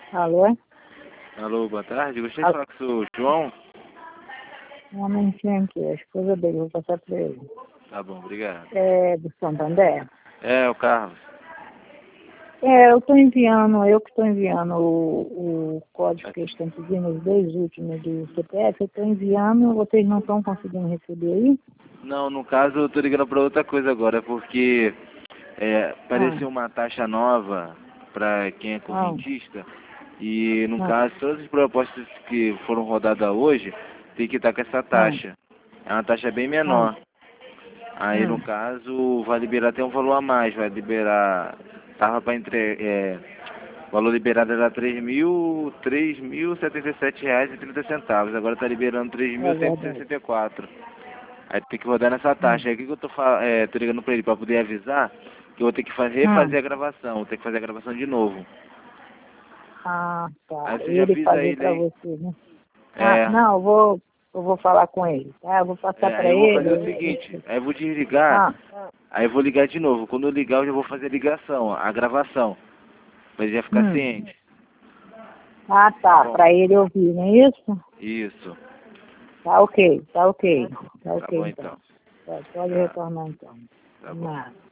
Alô? Alô, boa tarde. Gostaria de falar com o senhor João. Um momentinho aqui, a esposa dele, vou passar para ele. Tá bom, obrigado. É do Santander? É, o Carlos. Eu que estou enviando o código que eles estão pedindo, os dois últimos do CPF, eu estou enviando, vocês não estão conseguindo receber aí? Não, no caso eu tô ligando pra outra coisa agora, porque apareceu uma taxa nova pra quem é correntista e no caso todas as propostas que foram rodadas hoje tem que estar com essa taxa. É uma taxa bem menor. Aí no caso vai liberar até um valor a mais, vai liberar, tava para o valor liberado era R$ 3.077,30, agora está liberando 3.164. Aí tem que rodar nessa taxa. Aí o que eu tô ligando pra ele pra poder avisar que eu vou ter que refazer a gravação, vou ter que fazer a gravação de novo. Ah, tá. Aí você já Ele avisa fazer ele para aí. você, né? Não, eu vou falar com ele, tá? Eu vou passar para Aí eu vou ele. fazer o seguinte, aí eu vou desligar, aí eu vou ligar de novo. Quando eu ligar eu já vou fazer a ligação, a gravação, pra ele já ficar ciente. Ah, tá, para ele ouvir, não é isso? Isso. Tá ok. Tá ok Tá bom então. então. Pode retornar então. Tá bom. Nada.